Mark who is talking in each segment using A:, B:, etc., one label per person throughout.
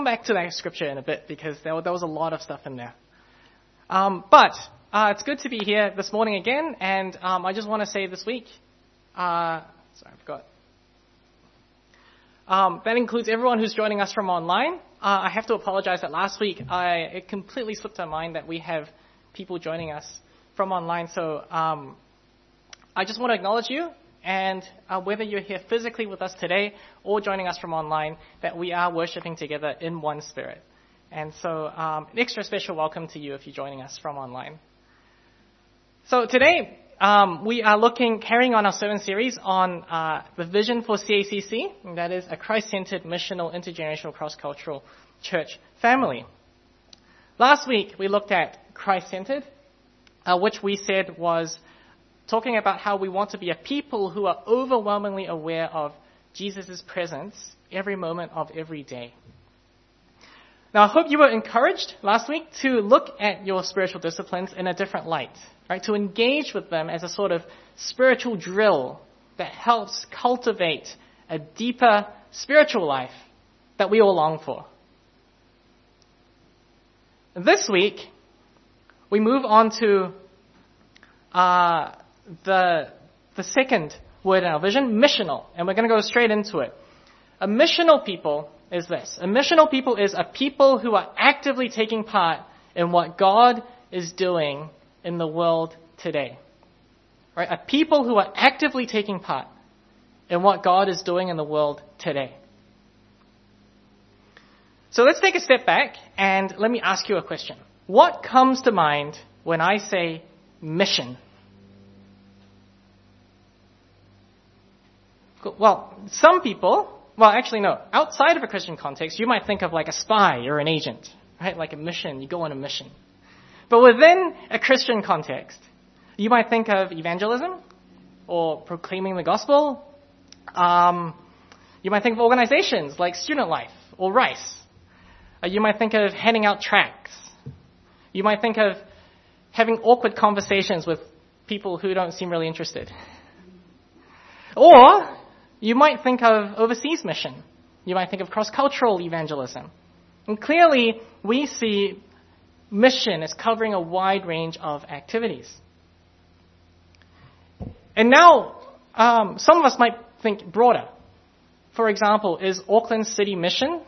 A: Back to that scripture in a bit because there was a lot of stuff in there. But it's good to be here this morning again, and I just want to say this week, that includes everyone who's joining us from online. I have to apologize that last week it completely slipped our mind that we have people joining us from online. So I just want to acknowledge you, and whether you're here physically with us today or joining us from online, that we are worshiping together in one spirit. And so an extra special welcome to you if you're joining us from online. So today we are carrying on our sermon series on the vision for CACC, and that is a Christ-centered, missional, intergenerational, cross-cultural church family. Last week we looked at Christ-centered, which we said was talking about how we want to be a people who are overwhelmingly aware of Jesus' presence every moment of every day. Now, I hope you were encouraged last week to look at your spiritual disciplines in a different light, right? To engage with them as a sort of spiritual drill that helps cultivate a deeper spiritual life that we all long for. This week, we move on to the second word in our vision, missional, and we're going to go straight into it. A missional people is this. A missional people is a people who are actively taking part in what God is doing in the world today. Right? A people who are actively taking part in what God is doing in the world today. So let's take a step back and let me ask you a question. What comes to mind when I say mission? Well, some people, outside of a Christian context, you might think of like a spy or an agent, right? Like a mission, you go on a mission. But within a Christian context, you might think of evangelism or proclaiming the gospel. You might think of organizations like Student Life or Rice. You might think of handing out tracts. You might think of having awkward conversations with people who don't seem really interested. Or you might think of overseas mission. You might think of cross-cultural evangelism. And clearly, we see mission as covering a wide range of activities. And now, some of us might think broader. For example, is Auckland City mission?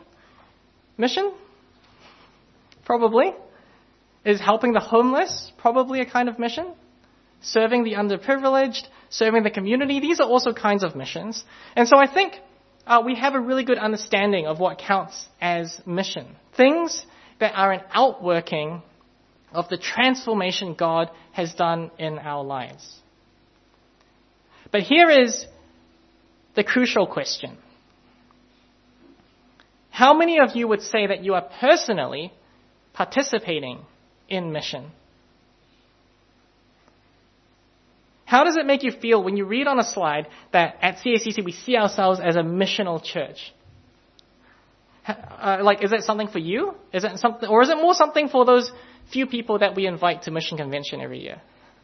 A: Probably. Is helping the homeless probably a kind of mission? Serving the underprivileged, serving the community, these are also kinds of missions. And so I think we have a really good understanding of what counts as mission. Things that are an outworking of the transformation God has done in our lives. But here is the crucial question. How many of you would say that you are personally participating in mission? How does it make you feel when you read on a slide that at CACC we see ourselves as a missional church? Is it something for you? Is it something, or is it more something for those few people that we invite to Mission Convention every year?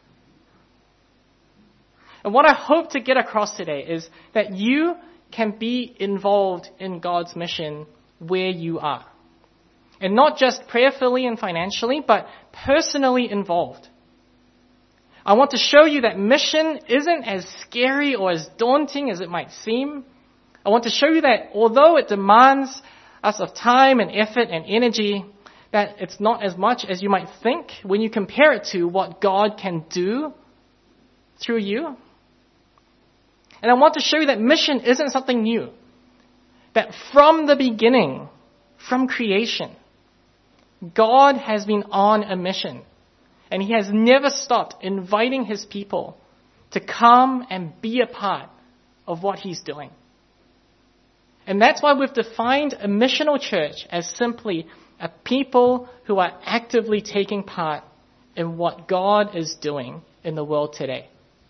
A: And what I hope to get across today is that you can be involved in God's mission where you are. And not just prayerfully and financially, but personally involved. I want to show you that mission isn't as scary or as daunting as it might seem. I want to show you that although it demands us of time and effort and energy, that it's not as much as you might think when you compare it to what God can do through you. And I want to show you that mission isn't something new. That from the beginning, from creation, God has been on a mission. And he has never stopped inviting his people to come and be a part of what he's doing. And that's why we've defined a missional church as simply a people who are actively taking part in what God is doing in the world today.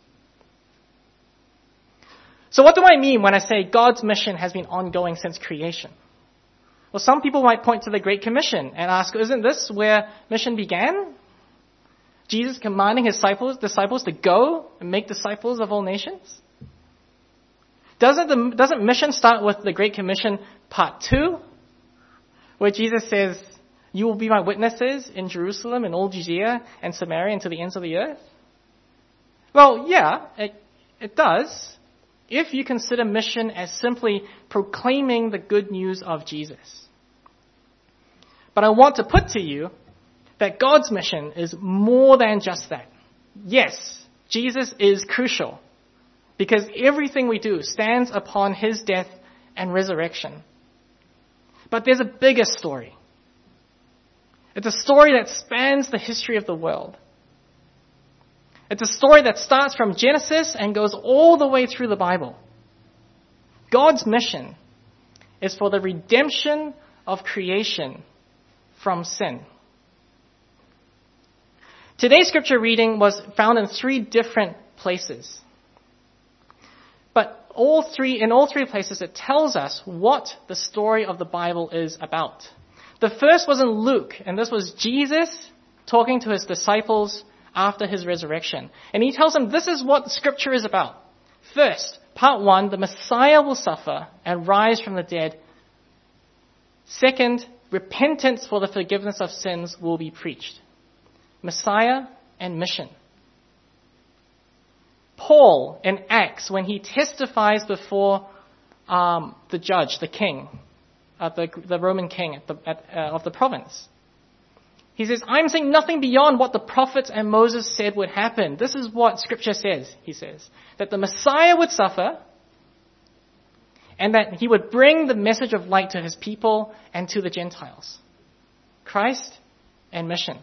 A: So what do I mean when I say God's mission has been ongoing since creation? Well, some people might point to the Great Commission and ask, isn't this where mission began? Jesus commanding his disciples to go and make disciples of all nations? Doesn't mission start with the Great Commission part 2? where Jesus says, "You will be my witnesses in Jerusalem and all Judea and Samaria and to the ends of the earth"? Well, yeah, it does, if you consider mission as simply proclaiming the good news of Jesus. But I want to put to you that God's mission is more than just that. Yes, Jesus is crucial because everything we do stands upon his death and resurrection. But there's a bigger story. It's a story that spans the history of the world. It's a story that starts from Genesis and goes all the way through the Bible. God's mission is for the redemption of creation from sin. Today's scripture reading was found in 3 different places. But in all three places, it tells us what the story of the Bible is about. The first was in Luke, and this was Jesus talking to his disciples after his resurrection. And he tells them this is what the scripture is about. First, part 1, the Messiah will suffer and rise from the dead. Second, repentance for the forgiveness of sins will be preached. Messiah and mission. Paul in Acts, when he testifies before the judge, the king, the Roman king of the province, he says, "I'm saying nothing beyond what the prophets and Moses said would happen." This is what scripture says, he says, that the Messiah would suffer and that he would bring the message of light to his people and to the Gentiles. Christ and mission.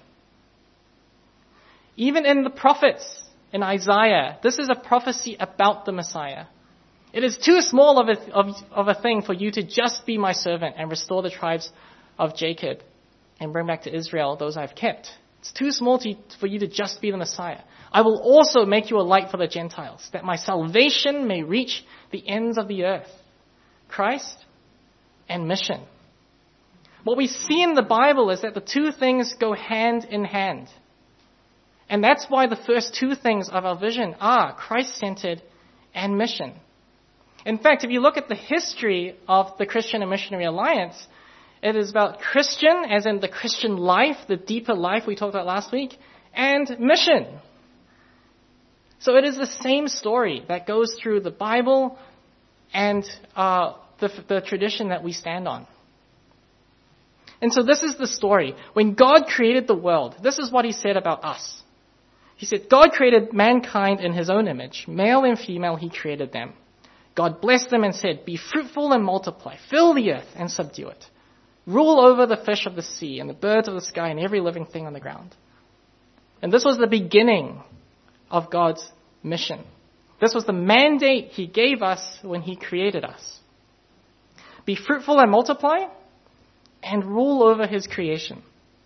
A: Even in the prophets, in Isaiah, this is a prophecy about the Messiah. It is too small of a thing for you to just be my servant and restore the tribes of Jacob and bring back to Israel those I've kept. It's too small for you to just be the Messiah. I will also make you a light for the Gentiles, that my salvation may reach the ends of the earth. Christ and mission. What we see in the Bible is that the two things go hand in hand. And that's why the first 2 things of our vision are Christ-centered and mission. In fact, if you look at the history of the Christian and Missionary Alliance, it is about Christian, as in the Christian life, the deeper life we talked about last week, and mission. So it is the same story that goes through the Bible and the tradition that we stand on. And so this is the story. When God created the world, this is what he said about us. He said, God created mankind in his own image. Male and female, he created them. God blessed them and said, "Be fruitful and multiply. Fill the earth and subdue it. Rule over the fish of the sea and the birds of the sky and every living thing on the ground." And this was the beginning of God's mission. This was the mandate he gave us when he created us. Be fruitful and multiply and rule over his creation.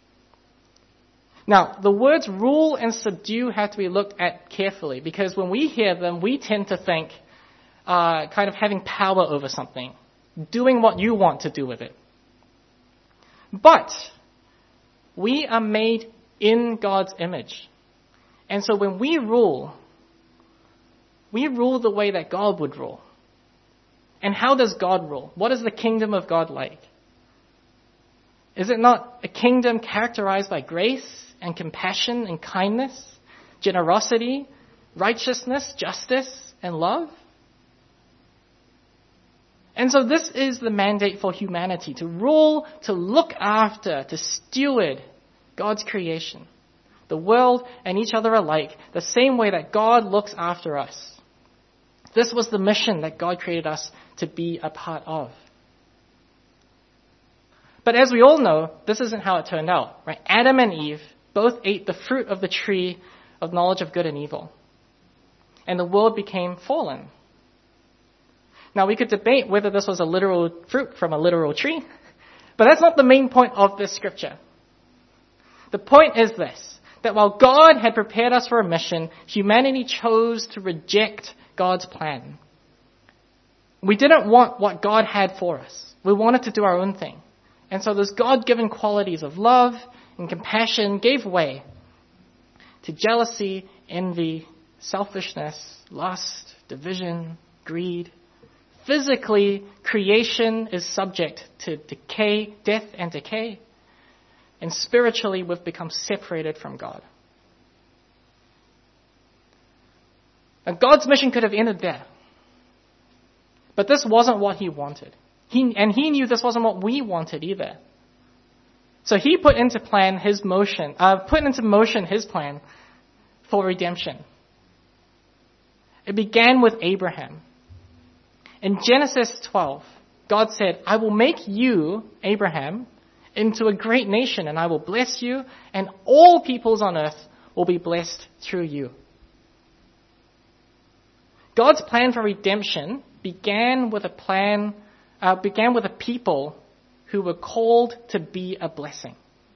A: Now, the words rule and subdue have to be looked at carefully because when we hear them, we tend to think kind of having power over something, doing what you want to do with it. But we are made in God's image. And so when we rule the way that God would rule. And how does God rule? What is the kingdom of God like? Is it not a kingdom characterized by grace and compassion and kindness, generosity, righteousness, justice, and love? And so this is the mandate for humanity, to rule, to look after, to steward God's creation, the world and each other alike, the same way that God looks after us. This was the mission that God created us to be a part of. But as we all know, this isn't how it turned out, right? Adam and Eve both ate the fruit of the tree of knowledge of good and evil. And the world became fallen. Now, we could debate whether this was a literal fruit from a literal tree, but that's not the main point of this scripture. The point is this, that while God had prepared us for a mission, humanity chose to reject God's plan. We didn't want what God had for us. We wanted to do our own thing. And so those God-given qualities of love and compassion gave way to jealousy, envy, selfishness, lust, division, greed, physically creation is subject to decay, death and decay. And spiritually, we've become separated from God. Now, God's mission could have ended there. But this wasn't what he wanted. He knew this wasn't what we wanted either. So he put into motion his plan for redemption. It began with Abraham. In Genesis 12, God said, I will make you, Abraham, into a great nation, and I will bless you, and all peoples on earth will be blessed through you. God's plan for redemption began with a people who were called to be a blessing.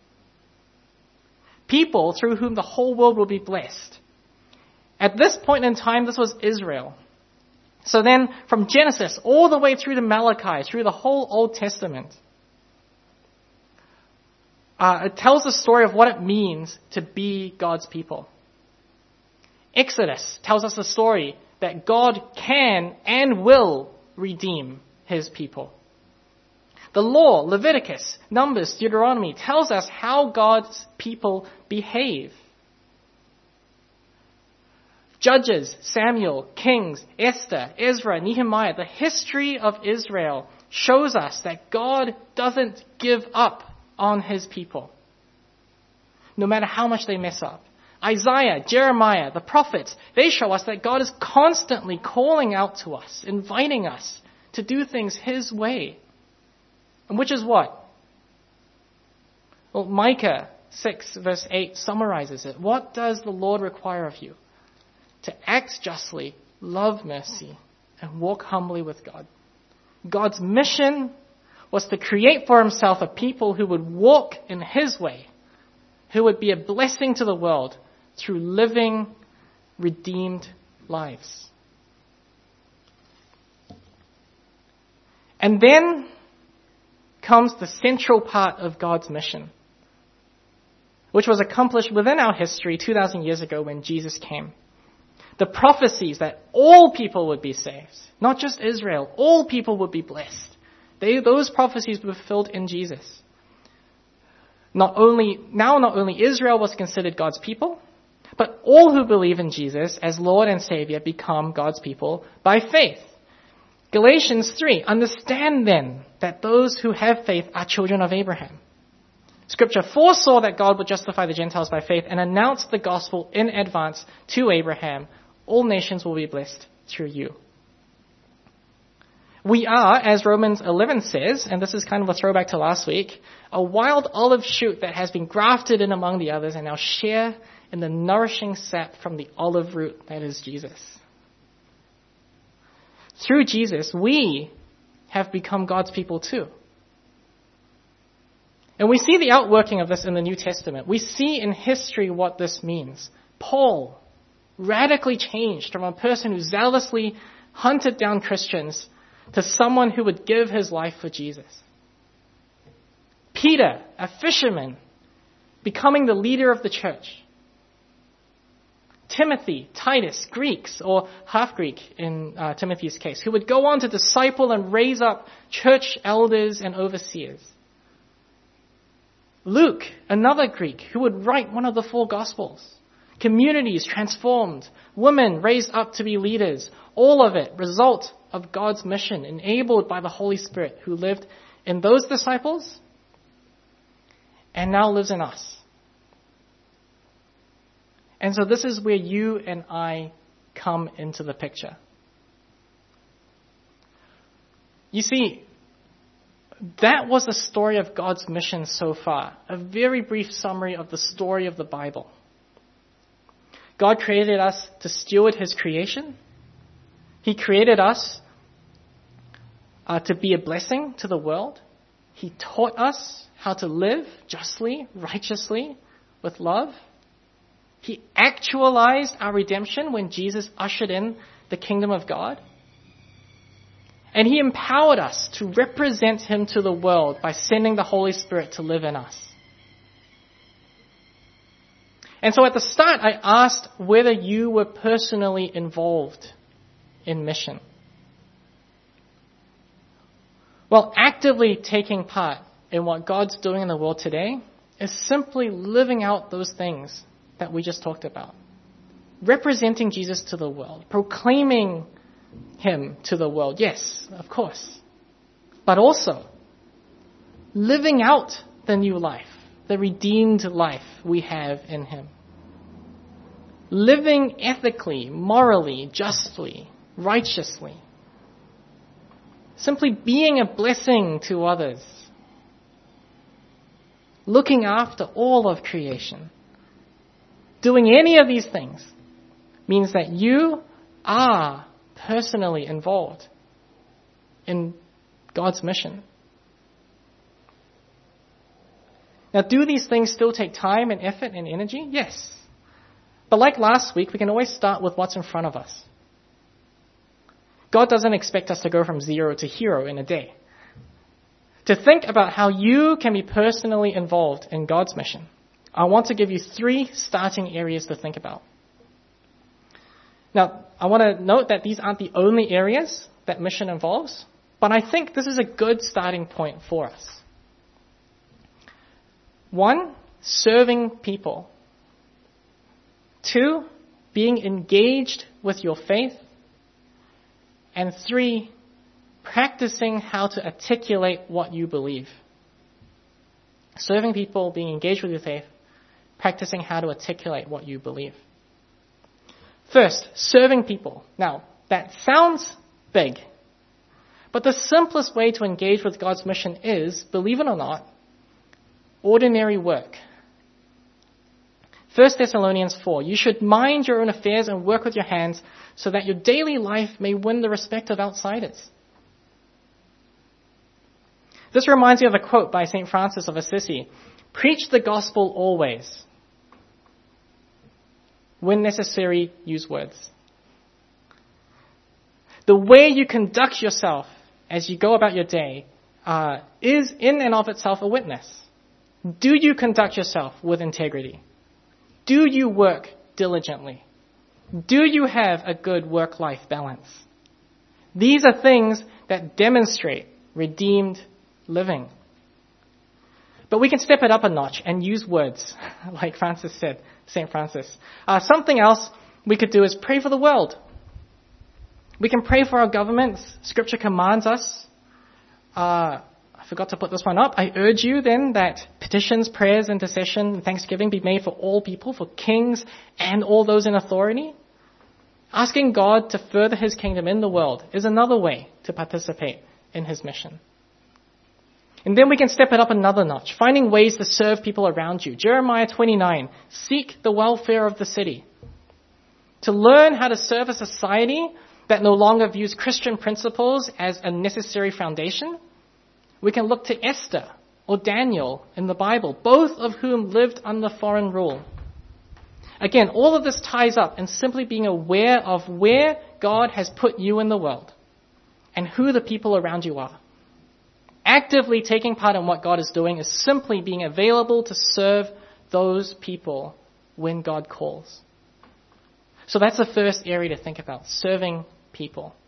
A: People through whom the whole world will be blessed. At this point in time, this was Israel. So then, from Genesis all the way through to Malachi, through the whole Old Testament, it tells the story of what it means to be God's people. Exodus tells us the story that God can and will redeem his people. The law, Leviticus, Numbers, Deuteronomy, tells us how God's people behave. Judges, Samuel, Kings, Esther, Ezra, Nehemiah, the history of Israel shows us that God doesn't give up on his people, no matter how much they mess up. Isaiah, Jeremiah, the prophets, they show us that God is constantly calling out to us, inviting us to do things his way. And which is what? Well, Micah 6 verse 8 summarizes it. What does the Lord require of you? To act justly, love mercy, and walk humbly with God. God's mission was to create for himself a people who would walk in his way, who would be a blessing to the world through living, redeemed lives. And then comes the central part of God's mission, which was accomplished within our history 2,000 years ago when Jesus came. The prophecies that all people would be saved, not just Israel, all people would be blessed. Those prophecies were fulfilled in Jesus. Not only Israel was considered God's people, but all who believe in Jesus as Lord and Savior become God's people by faith. Galatians 3, understand then that those who have faith are children of Abraham. Scripture foresaw that God would justify the Gentiles by faith and announced the gospel in advance to Abraham. All nations will be blessed through you. We are, as Romans 11 says, and this is kind of a throwback to last week, a wild olive shoot that has been grafted in among the others and now share in the nourishing sap from the olive root that is Jesus. Through Jesus, we have become God's people too. And we see the outworking of this in the New Testament. We see in history what this means. Paul radically changed from a person who zealously hunted down Christians to someone who would give his life for Jesus. Peter, a fisherman, becoming the leader of the church. Timothy, Titus, Greeks, or half-Greek in Timothy's case, who would go on to disciple and raise up church elders and overseers. Luke, another Greek, who would write one of the 4 Gospels. Communities transformed, women raised up to be leaders, all of it result of God's mission, enabled by the Holy Spirit who lived in those disciples and now lives in us. And so this is where you and I come into the picture. You see, that was the story of God's mission so far, a very brief summary of the story of the Bible. God created us to steward his creation. He created us to be a blessing to the world. He taught us how to live justly, righteously, with love. He actualized our redemption when Jesus ushered in the kingdom of God. And he empowered us to represent him to the world by sending the Holy Spirit to live in us. And so at the start, I asked whether you were personally involved in mission. Well, actively taking part in what God's doing in the world today is simply living out those things that we just talked about. Representing Jesus to the world, proclaiming him to the world, yes, of course. But also living out the new life, the redeemed life we have in him. Living ethically, morally, justly, righteously. Simply being a blessing to others. Looking after all of creation. Doing any of these things means that you are personally involved in God's mission. Now, do these things still take time and effort and energy? Yes. But like last week, we can always start with what's in front of us. God doesn't expect us to go from 0 to hero in a day. To think about how you can be personally involved in God's mission, I want to give you 3 starting areas to think about. Now, I want to note that these aren't the only areas that mission involves, but I think this is a good starting point for us. 1, serving people. 2, being engaged with your faith. And 3, practicing how to articulate what you believe. Serving people, being engaged with your faith, practicing how to articulate what you believe. First, serving people. Now, that sounds big, but the simplest way to engage with God's mission is, believe it or not, ordinary work. 1 Thessalonians 4, you should mind your own affairs and work with your hands so that your daily life may win the respect of outsiders. This reminds me of a quote by St. Francis of Assisi. Preach the gospel always. When necessary, use words. The way you conduct yourself as you go about your day is in and of itself a witness. Do you conduct yourself with integrity? Do you work diligently? Do you have a good work-life balance? These are things that demonstrate redeemed living. But we can step it up a notch and use words, like Francis said, St. Francis. Something else we could do is pray for the world. We can pray for our governments. Scripture commands us. I forgot to put this one up. I urge you then that petitions, prayers, intercession, and thanksgiving be made for all people, for kings and all those in authority. Asking God to further his kingdom in the world is another way to participate in his mission. And then we can step it up another notch, finding ways to serve people around you. Jeremiah 29, seek the welfare of the city. To learn how to serve a society that no longer views Christian principles as a necessary foundation, we can look to Esther or Daniel in the Bible, both of whom lived under foreign rule. Again, all of this ties up in simply being aware of where God has put you in the world and who the people around you are. Actively taking part in what God is doing is simply being available to serve those people when God calls. So that's the first area to think about, serving people.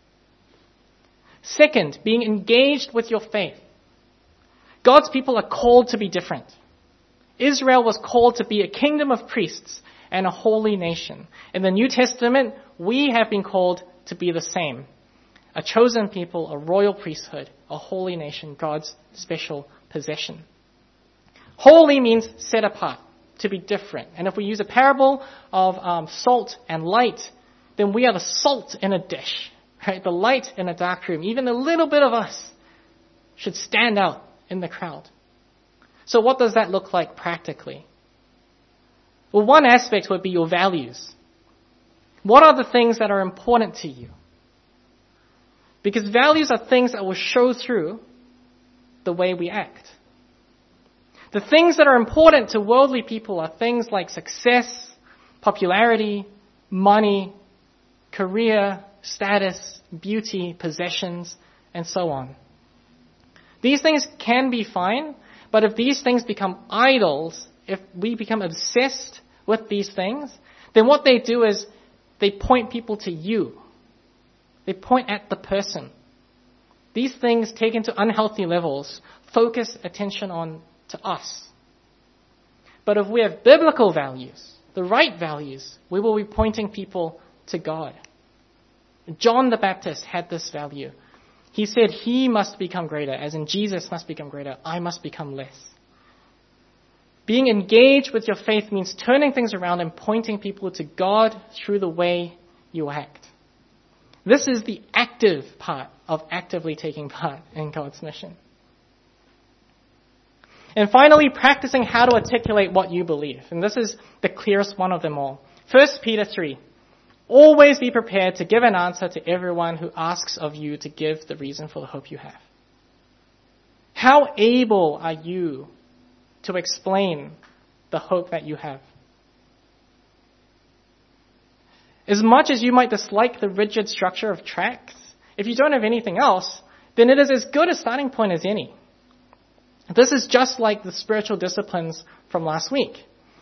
A: Second, being engaged with your faith. God's people are called to be different. Israel was called to be a kingdom of priests and a holy nation. In the New Testament, we have been called to be the same. A chosen people, a royal priesthood, a holy nation, God's special possession. Holy means set apart, to be different. And if we use a parable of salt and light, then we are the salt in a dish, right? The light in a dark room. Even a little bit of us should stand out in the crowd. So what does that look like practically? Well, one aspect would be your values. What are the things that are important to you? Because values are things that will show through the way we act. The things that are important to worldly people are things like success, popularity, money, career, status, beauty, possessions, and so on. These things can be fine, but if these things become idols, if we become obsessed with these things, then what they do is they point people to you. They point at the person. these things taken to unhealthy levels focus attention on to us. But if we have biblical values, the right values, we will be pointing people to God. John the Baptist had this value. He said he must become greater, as in Jesus must become greater, I must become less. Being engaged with your faith means turning things around and pointing people to God through the way you act. This is the active part of actively taking part in God's mission. And finally, practicing how to articulate what you believe. And this is the clearest one of them all. 1 Peter 3. Always be prepared to give an answer to everyone who asks of you to give the reason for the hope you have. How able are you to explain the hope that you have? As much as you might dislike the rigid structure of tracts, if you don't have anything else, then it is as good a starting point as any. This is just like the spiritual disciplines from last week.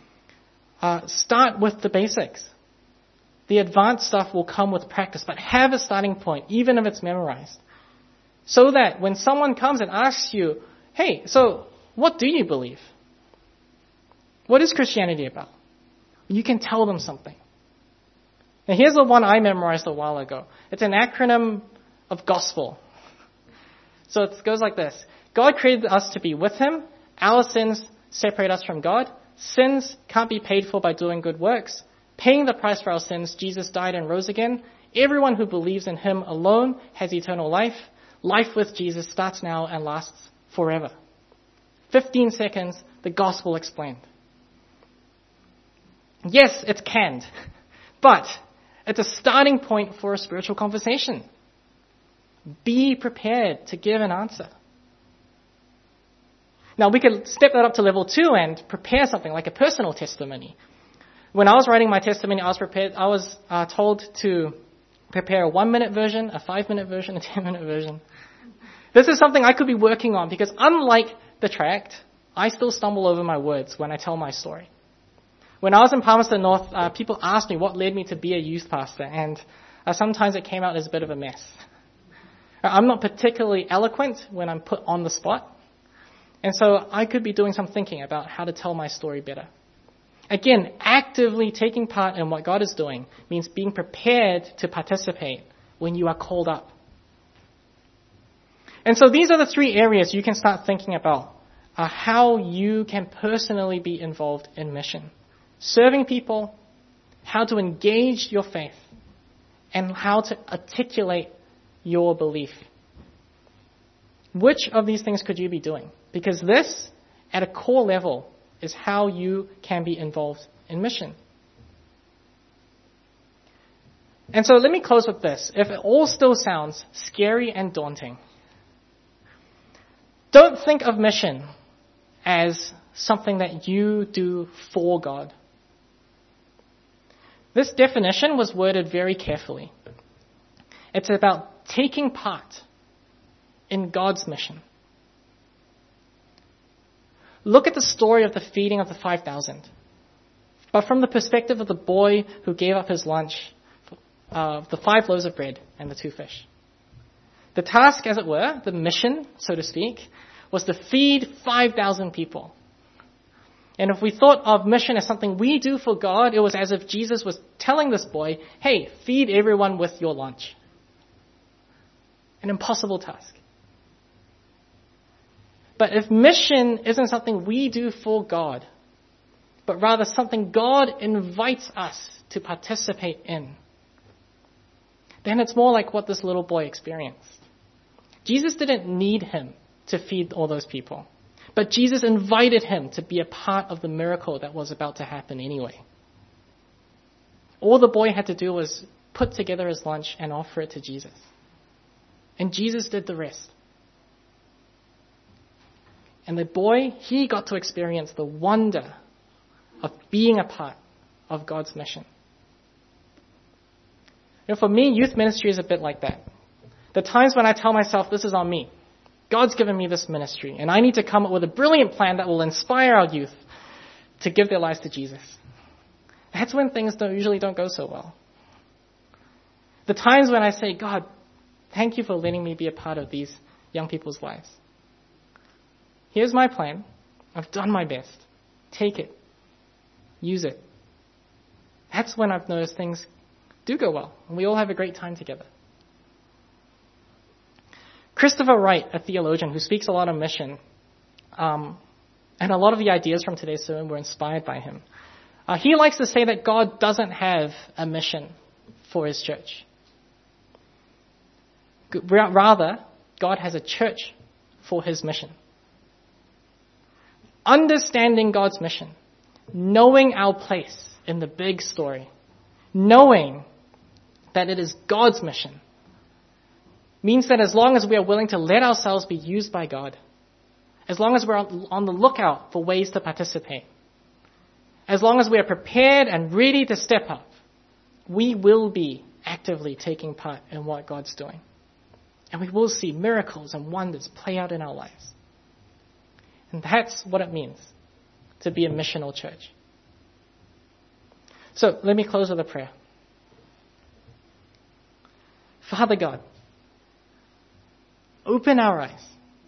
A: Start with the basics. The advanced stuff will come with practice, but have a starting point, even if it's memorized. So that when someone comes and asks you, hey, so what do you believe? What is Christianity about? You can tell them something. Now here's the one I memorized a while ago. It's an acronym of gospel. So it goes like this. God created us to be with Him. Our sins separate us from God. Sins can't be paid for by doing good works. Paying the price for our sins, Jesus died and rose again. Everyone who believes in Him alone has eternal life. Life with Jesus starts now and lasts forever. 15 seconds, the gospel explained. Yes, it's canned, but it's a starting point for a spiritual conversation. Be prepared to give an answer. Now, we could step that up to level 2 and prepare something like a personal testimony. When I was writing my testimony, I was told to prepare a 1-minute version, a 5-minute version, a 10-minute version. This is something I could be working on because unlike the tract, I still stumble over my words when I tell my story. When I was in Palmerston North, people asked me what led me to be a youth pastor, and sometimes it came out as a bit of a mess. I'm not particularly eloquent when I'm put on the spot, and so I could be doing some thinking about how to tell my story better. Again, actively taking part in what God is doing means being prepared to participate when you are called up. And so these are the 3 areas you can start thinking about how you can personally be involved in mission. Serving people, how to engage your faith, and how to articulate your belief. Which of these things could you be doing? Because this, at a core level, is how you can be involved in mission. And so let me close with this. If it all still sounds scary and daunting, don't think of mission as something that you do for God. This definition was worded very carefully. It's about taking part in God's mission. Look at the story of the feeding of the 5,000, but from the perspective of the boy who gave up his lunch, the 5 loaves of bread and the 2 fish. The task, as it were, the mission, so to speak, was to feed 5,000 people. And if we thought of mission as something we do for God, it was as if Jesus was telling this boy, hey, feed everyone with your lunch. An impossible task. But if mission isn't something we do for God, but rather something God invites us to participate in, then it's more like what this little boy experienced. Jesus didn't need him to feed all those people, but Jesus invited him to be a part of the miracle that was about to happen anyway. All the boy had to do was put together his lunch and offer it to Jesus. And Jesus did the rest. And the boy, he got to experience the wonder of being a part of God's mission. You know, for me, youth ministry is a bit like that. The times when I tell myself, this is on me. God's given me this ministry, and I need to come up with a brilliant plan that will inspire our youth to give their lives to Jesus. That's when things usually don't go so well. The times when I say, God, Thank you for letting me be a part of these young people's lives. Here's my plan. I've done my best. Take it. Use it. That's when I've noticed things do go well, and we all have a great time together. Christopher Wright, a theologian who speaks a lot on mission, and a lot of the ideas from today's sermon were inspired by him. He likes to say that God doesn't have a mission for his church. Rather, God has a church for his mission. Understanding God's mission, knowing our place in the big story, knowing that it is God's mission, means that as long as we are willing to let ourselves be used by God, as long as we're on the lookout for ways to participate, as long as we are prepared and ready to step up, we will be actively taking part in what God's doing. And we will see miracles and wonders play out in our lives. And that's what it means to be a missional church. So let me close with a prayer. Father God, open our eyes.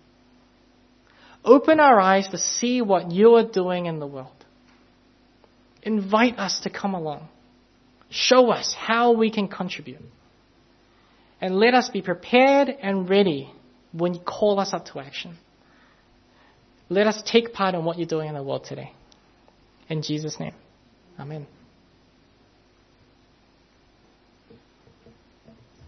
A: Open our eyes to see what you are doing in the world. Invite us to come along. Show us how we can contribute. And let us be prepared and ready when you call us up to action. Let us take part in what you're doing in the world today. In Jesus' name, amen.